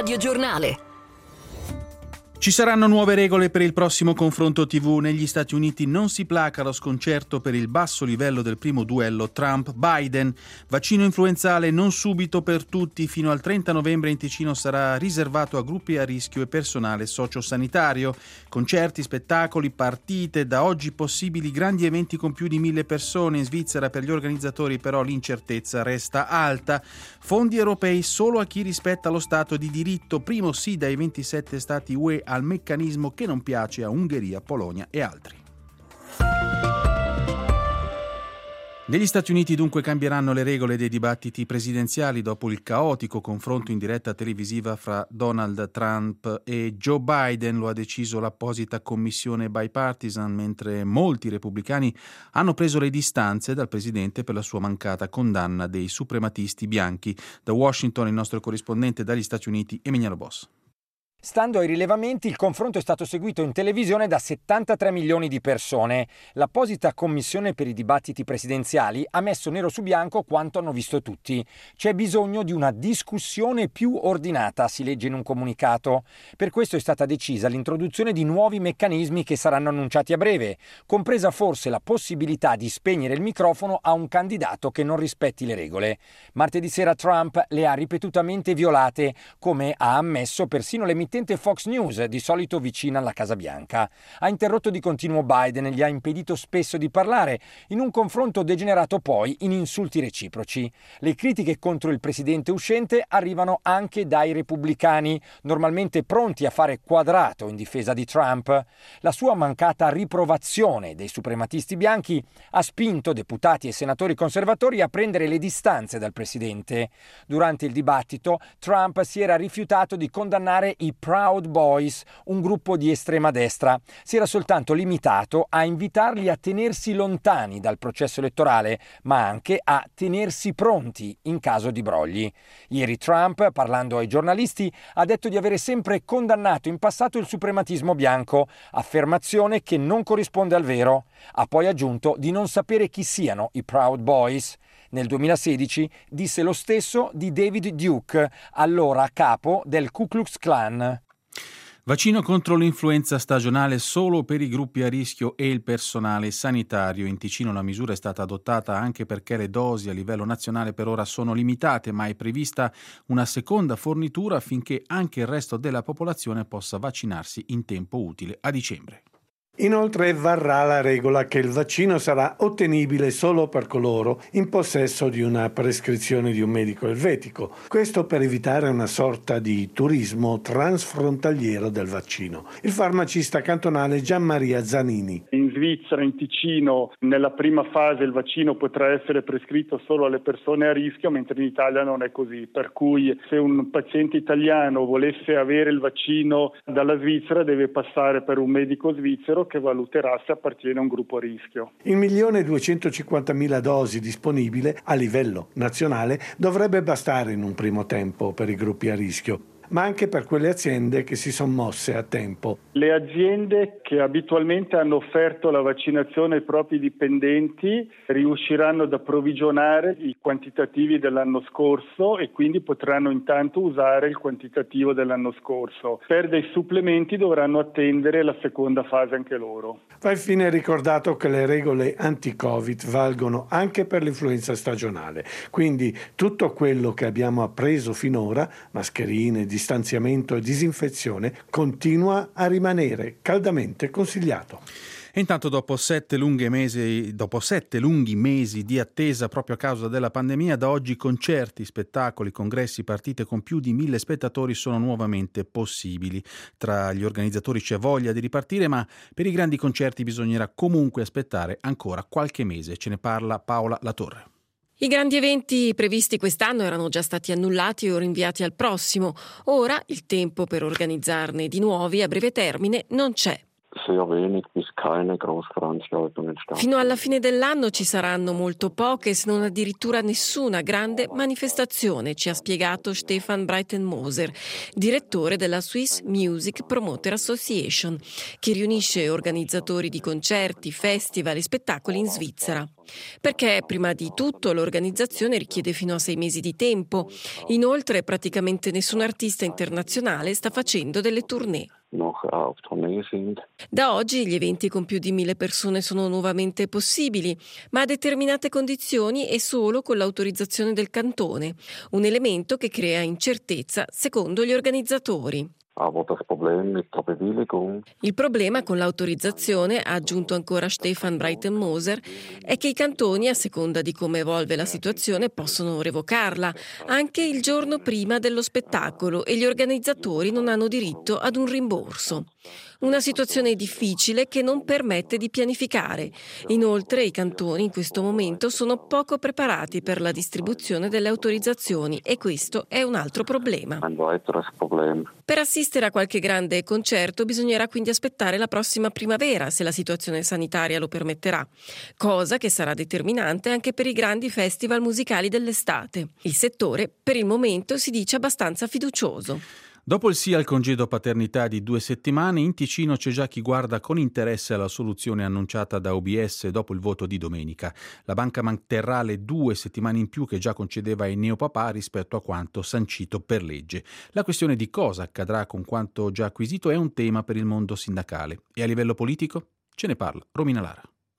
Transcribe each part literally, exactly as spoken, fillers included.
Radio Giornale. Ci saranno nuove regole per il prossimo confronto tivù. Negli Stati Uniti non si placa lo sconcerto per il basso livello del primo duello Trump-Biden. Vaccino influenzale non subito per tutti. Fino al trenta novembre in Ticino sarà riservato a gruppi a rischio e personale sociosanitario. Concerti, spettacoli, partite. Da oggi possibili grandi eventi con più di mille persone. In Svizzera per gli organizzatori però l'incertezza resta alta. Fondi europei solo a chi rispetta lo Stato di diritto. Primo sì dai ventisette Stati U E al meccanismo che non piace a Ungheria, Polonia e altri. Negli Stati Uniti dunque cambieranno le regole dei dibattiti presidenziali dopo il caotico confronto in diretta televisiva fra Donald Trump e Joe Biden. Lo ha deciso l'apposita commissione bipartisan, mentre molti repubblicani hanno preso le distanze dal presidente per la sua mancata condanna dei suprematisti bianchi. Da Washington il nostro corrispondente dagli Stati Uniti, Emiliano Boss. Stando ai rilevamenti, il confronto è stato seguito in televisione da settantatré milioni di persone. L'apposita commissione per i dibattiti presidenziali ha messo nero su bianco quanto hanno visto tutti. C'è bisogno di una discussione più ordinata, si legge in un comunicato. Per questo è stata decisa l'introduzione di nuovi meccanismi che saranno annunciati a breve, compresa forse la possibilità di spegnere il microfono a un candidato che non rispetti le regole. Martedì sera Trump le ha ripetutamente violate, come ha ammesso persino l'emittente Fox News, di solito vicina alla Casa Bianca. Ha interrotto di continuo Biden e gli ha impedito spesso di parlare, in un confronto degenerato poi in insulti reciproci. Le critiche contro il presidente uscente arrivano anche dai repubblicani, normalmente pronti a fare quadrato in difesa di Trump. La sua mancata riprovazione dei suprematisti bianchi ha spinto deputati e senatori conservatori a prendere le distanze dal presidente. Durante il dibattito, Trump si era rifiutato di condannare i Proud Boys, un gruppo di estrema destra. Si era soltanto limitato a invitarli a tenersi lontani dal processo elettorale, ma anche a tenersi pronti in caso di brogli. Ieri Trump, parlando ai giornalisti, ha detto di avere sempre condannato in passato il suprematismo bianco, affermazione che non corrisponde al vero. Ha poi aggiunto di non sapere chi siano i Proud Boys. Nel duemilasedici disse lo stesso di David Duke, allora capo del Ku Klux Klan. Vaccino contro l'influenza stagionale solo per i gruppi a rischio e il personale sanitario. In Ticino la misura è stata adottata anche perché le dosi a livello nazionale per ora sono limitate, ma è prevista una seconda fornitura affinché anche il resto della popolazione possa vaccinarsi in tempo utile a dicembre. Inoltre varrà la regola che il vaccino sarà ottenibile solo per coloro in possesso di una prescrizione di un medico elvetico. Questo per evitare una sorta di turismo transfrontaliero del vaccino. Il farmacista cantonale Gianmaria Zanini. In Svizzera, in Ticino, nella prima fase il vaccino potrà essere prescritto solo alle persone a rischio, mentre in Italia non è così. Per cui se un paziente italiano volesse avere il vaccino dalla Svizzera deve passare per un medico svizzero che valuterà se appartiene a un gruppo a rischio. Il milione duecentocinquantamila dosi disponibile a livello nazionale dovrebbe bastare in un primo tempo per i gruppi a rischio, ma anche per quelle aziende che si sono mosse a tempo. Le aziende che abitualmente hanno offerto la vaccinazione ai propri dipendenti riusciranno ad approvvigionare i quantitativi dell'anno scorso e quindi potranno intanto usare il quantitativo dell'anno scorso. Per dei supplementi dovranno attendere la seconda fase anche loro. Va infine ricordato che le regole anti-Covid valgono anche per l'influenza stagionale, quindi tutto quello che abbiamo appreso finora, mascherine, distanziamento e disinfezione, continua a rimanere caldamente consigliato. E intanto dopo sette lunghi mesi, dopo sette lunghi mesi di attesa proprio a causa della pandemia, da oggi concerti, spettacoli, congressi, partite con più di mille spettatori sono nuovamente possibili. Tra gli organizzatori c'è voglia di ripartire, ma per i grandi concerti bisognerà comunque aspettare ancora qualche mese. Ce ne parla Paola Latorre. I grandi eventi previsti quest'anno erano già stati annullati o rinviati al prossimo. Ora il tempo per organizzarne di nuovi a breve termine non c'è. Fino alla fine dell'anno ci saranno molto poche, se non addirittura nessuna grande manifestazione, ci ha spiegato Stefan Breitenmoser, direttore della Swiss Music Promoter Association, che riunisce organizzatori di concerti, festival e spettacoli in Svizzera. Perché prima di tutto l'organizzazione richiede fino a sei mesi di tempo. Inoltre praticamente nessun artista internazionale sta facendo delle tournée. Da oggi gli eventi con più di mille persone sono nuovamente possibili, ma a determinate condizioni e solo con l'autorizzazione del cantone, un elemento che crea incertezza secondo gli organizzatori. Il problema con l'autorizzazione, ha aggiunto ancora Stefan Breitenmoser, è che i cantoni, a seconda di come evolve la situazione, possono revocarla anche il giorno prima dello spettacolo e gli organizzatori non hanno diritto ad un rimborso. Una situazione difficile che non permette di pianificare. Inoltre i cantoni in questo momento sono poco preparati per la distribuzione delle autorizzazioni e questo è un altro problema. Per assistere a qualche grande concerto bisognerà quindi aspettare la prossima primavera, se la situazione sanitaria lo permetterà, cosa che sarà determinante anche per i grandi festival musicali dell'estate. Il settore per il momento si dice abbastanza fiducioso. Dopo il sì al congedo paternità di due settimane, in Ticino c'è già chi guarda con interesse alla soluzione annunciata da U B S dopo il voto di domenica. La banca manterrà le due settimane in più che già concedeva ai neopapà rispetto a quanto sancito per legge. La questione di cosa accadrà con quanto già acquisito è un tema per il mondo sindacale. E a livello politico? Ce ne parla Romina Lara.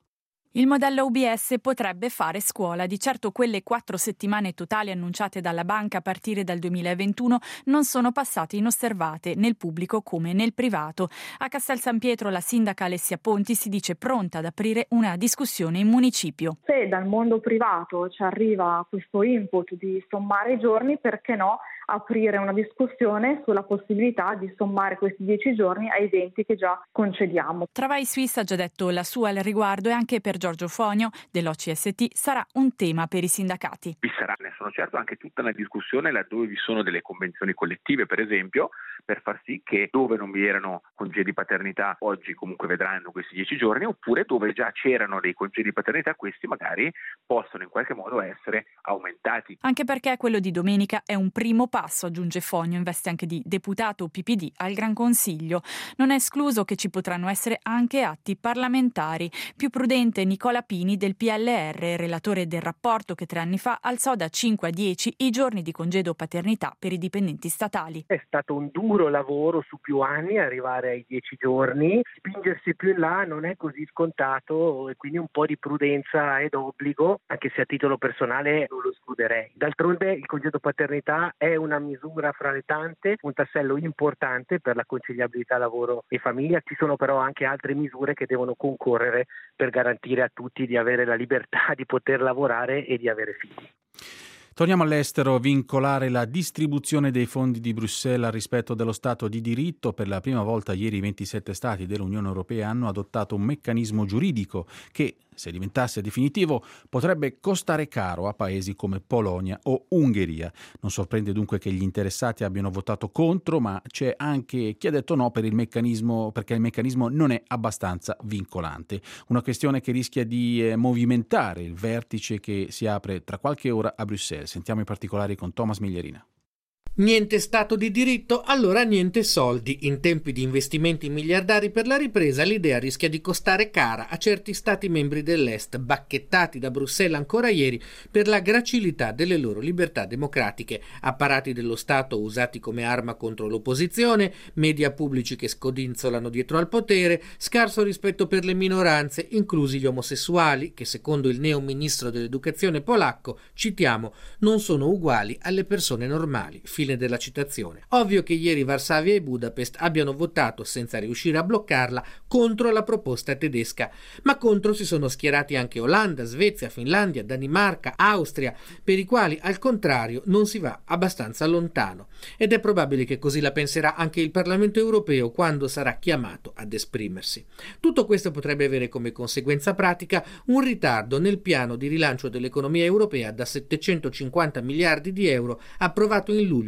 Il modello U B S potrebbe fare scuola. Di certo quelle quattro settimane totali annunciate dalla banca a partire dal duemilaventuno non sono passate inosservate nel pubblico come nel privato. A Castel San Pietro la sindaca Alessia Ponti si dice pronta ad aprire una discussione in municipio. Se dal mondo privato ci arriva questo input di sommare i giorni, perché no aprire una discussione sulla possibilità di sommare questi dieci giorni ai venti che già concediamo. Travail Suisse ha già detto la sua al riguardo e anche per Giorgio Fonio dell'O C S T sarà un tema per i sindacati. Vi sarà, ne sono certo, anche tutta una discussione laddove vi sono delle convenzioni collettive, per esempio, per far sì che dove non vi erano congedi paternità oggi comunque vedranno questi dieci giorni, oppure dove già c'erano dei congedi paternità questi magari possono in qualche modo essere aumentati. Anche perché quello di domenica è un primo passo, aggiunge Fonio, in veste anche di deputato P P D al Gran Consiglio. Non è escluso che ci potranno essere anche atti parlamentari. Più prudente Nicola Pini del P L R, relatore del rapporto che tre anni fa alzò da cinque a dieci i giorni di congedo paternità per i dipendenti statali. È stato un duro lavoro su più anni arrivare ai dieci giorni, spingersi più in là non è così scontato e quindi un po' di prudenza è d'obbligo, anche se a titolo personale non lo escluderei. D'altronde il congedo paternità è una misura fra le tante, un tassello importante per la conciliabilità lavoro e famiglia. Ci sono però anche altre misure che devono concorrere per garantire a tutti di avere la libertà di poter lavorare e di avere figli. Torniamo all'estero. Vincolare la distribuzione dei fondi di Bruxelles al rispetto dello Stato di diritto. Per la prima volta ieri i ventisette Stati dell'Unione Europea hanno adottato un meccanismo giuridico che, se diventasse definitivo, potrebbe costare caro a paesi come Polonia o Ungheria. Non sorprende dunque che gli interessati abbiano votato contro, ma c'è anche chi ha detto no per il meccanismo, perché il meccanismo non è abbastanza vincolante. Una questione che rischia di eh, movimentare il vertice che si apre tra qualche ora a Bruxelles. Sentiamo i particolari con Thomas Miglierina. Niente Stato di diritto, allora niente soldi. In tempi di investimenti miliardari per la ripresa, l'idea rischia di costare cara a certi Stati membri dell'Est, bacchettati da Bruxelles ancora ieri per la gracilità delle loro libertà democratiche. Apparati dello Stato usati come arma contro l'opposizione, media pubblici che scodinzolano dietro al potere, scarso rispetto per le minoranze, inclusi gli omosessuali, che secondo il neo ministro dell'educazione polacco, citiamo, non sono uguali alle persone normali. Fine della citazione. Ovvio che ieri Varsavia e Budapest abbiano votato, senza riuscire a bloccarla, contro la proposta tedesca. Ma contro si sono schierati anche Olanda, Svezia, Finlandia, Danimarca, Austria, per i quali, al contrario, non si va abbastanza lontano. Ed è probabile che così la penserà anche il Parlamento europeo quando sarà chiamato ad esprimersi. Tutto questo potrebbe avere come conseguenza pratica un ritardo nel piano di rilancio dell'economia europea da settecentocinquanta miliardi di euro approvato in luglio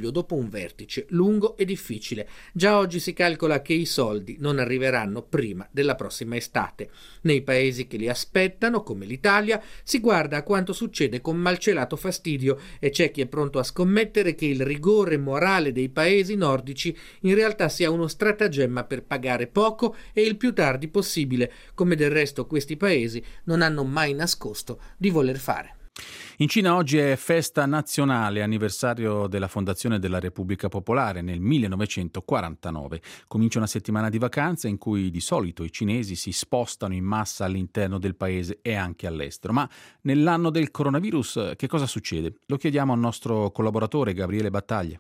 luglio dopo un vertice lungo e difficile. Già oggi si calcola che i soldi non arriveranno prima della prossima estate. Nei paesi che li aspettano, come l'Italia, si guarda a quanto succede con malcelato fastidio e c'è chi è pronto a scommettere che il rigore morale dei paesi nordici in realtà sia uno stratagemma per pagare poco e il più tardi possibile, come del resto questi paesi non hanno mai nascosto di voler fare. In Cina oggi è festa nazionale, anniversario della fondazione della Repubblica Popolare nel millenovecentoquarantanove. Comincia una settimana di vacanze in cui di solito i cinesi si spostano in massa all'interno del paese e anche all'estero. Ma nell'anno del coronavirus che cosa succede? Lo chiediamo al nostro collaboratore Gabriele Battaglia.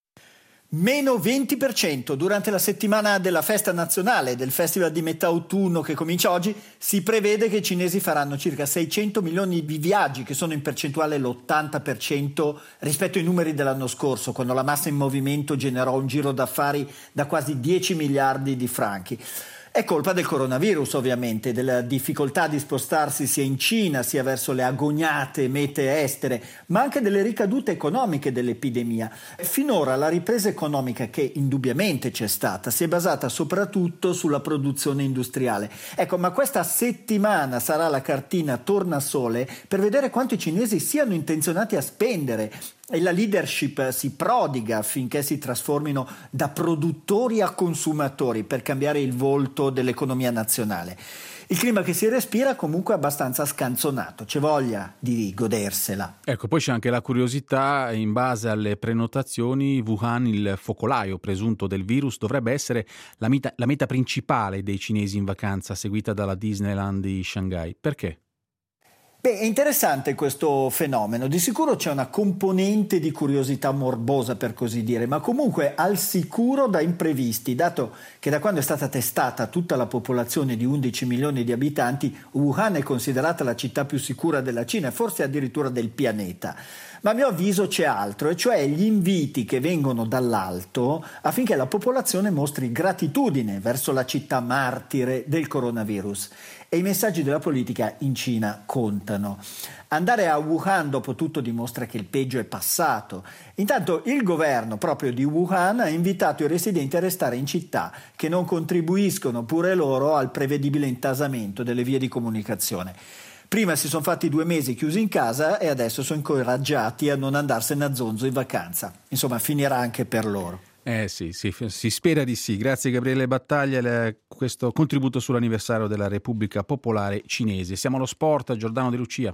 Meno venti per cento durante la settimana della festa nazionale del Festival di metà autunno che comincia oggi. Si prevede che i cinesi faranno circa seicento milioni di viaggi, che sono in percentuale l'ottanta per cento rispetto ai numeri dell'anno scorso, quando la massa in movimento generò un giro d'affari da quasi dieci miliardi di franchi. È colpa del coronavirus, ovviamente, della difficoltà di spostarsi sia in Cina sia verso le agognate mete estere, ma anche delle ricadute economiche dell'epidemia. Finora la ripresa economica, che indubbiamente c'è stata, si è basata soprattutto sulla produzione industriale. Ecco, ma questa settimana sarà la cartina tornasole per vedere quanto i cinesi siano intenzionati a spendere. E la leadership si prodiga affinché si trasformino da produttori a consumatori per cambiare il volto dell'economia nazionale. Il clima che si respira comunque è abbastanza scanzonato, c'è voglia di godersela. Ecco, poi c'è anche la curiosità: in base alle prenotazioni, Wuhan, il focolaio presunto del virus, dovrebbe essere la meta, la meta principale dei cinesi in vacanza, seguita dalla Disneyland di Shanghai. Perché? Beh, è interessante questo fenomeno. Di sicuro c'è una componente di curiosità morbosa, per così dire, ma comunque al sicuro da imprevisti, dato che da quando è stata testata tutta la popolazione di undici milioni di abitanti, Wuhan è considerata la città più sicura della Cina, forse addirittura del pianeta. Ma a mio avviso c'è altro, e cioè gli inviti che vengono dall'alto affinché la popolazione mostri gratitudine verso la città martire del coronavirus. E i messaggi della politica in Cina contano. Andare a Wuhan dopo tutto dimostra che il peggio è passato. Intanto il governo proprio di Wuhan ha invitato i residenti a restare in città, che non contribuiscono pure loro al prevedibile intasamento delle vie di comunicazione. Prima si sono fatti due mesi chiusi in casa e adesso sono incoraggiati a non andarsene a zonzo in vacanza. Insomma, finirà anche per loro. Eh sì, sì, si spera di sì. Grazie Gabriele Battaglia, questo contributo sull'anniversario della Repubblica Popolare Cinese. Siamo allo sport, Giordano De Lucia.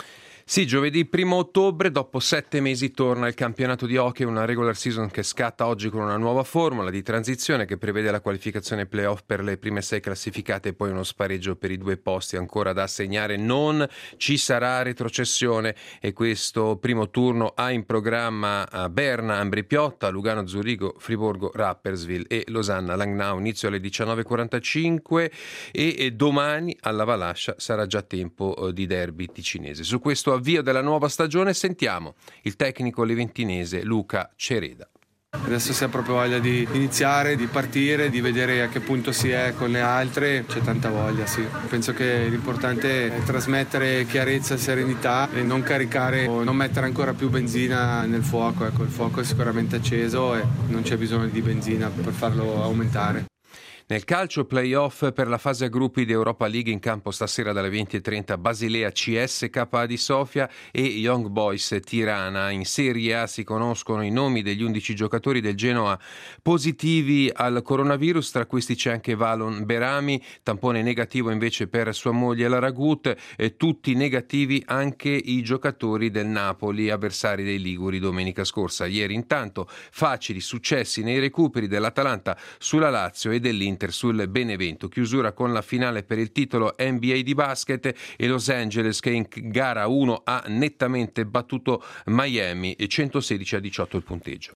Sì, giovedì primo ottobre, dopo sette mesi, torna il campionato di hockey, una regular season che scatta oggi con una nuova formula di transizione che prevede la qualificazione playoff per le prime sei classificate e poi uno spareggio per i due posti ancora da assegnare. Non ci sarà retrocessione e questo primo turno ha in programma Berna, Ambri Piotta, Lugano Zurigo, Friburgo Rapperswil e Losanna Langnau. Inizio alle diciannove e quarantacinque e domani alla Valascia sarà già tempo di derby ticinese. Su questo avvio della nuova stagione sentiamo il tecnico leventinese Luca Cereda. Adesso si ha proprio voglia di iniziare, di partire, di vedere a che punto si è con le altre, c'è tanta voglia, sì. Penso che l'importante è trasmettere chiarezza e serenità e non caricare o non mettere ancora più benzina nel fuoco. Ecco, il fuoco è sicuramente acceso e non c'è bisogno di benzina per farlo aumentare. Nel calcio playoff per la fase a gruppi di Europa League, in campo stasera dalle venti e trenta Basilea C S K A di Sofia e Young Boys Tirana. In Serie A si conoscono i nomi degli undici giocatori del Genoa positivi al coronavirus, tra questi c'è anche Valon Berami, tampone negativo invece per sua moglie la Ragut, e tutti negativi anche i giocatori del Napoli, avversari dei Liguri domenica scorsa. Ieri intanto facili successi nei recuperi dell'Atalanta sulla Lazio e dell'Inter sul Benevento. Chiusura con la finale per il titolo N B A di basket e Los Angeles che in gara uno ha nettamente battuto Miami, centosedici a diciotto il punteggio.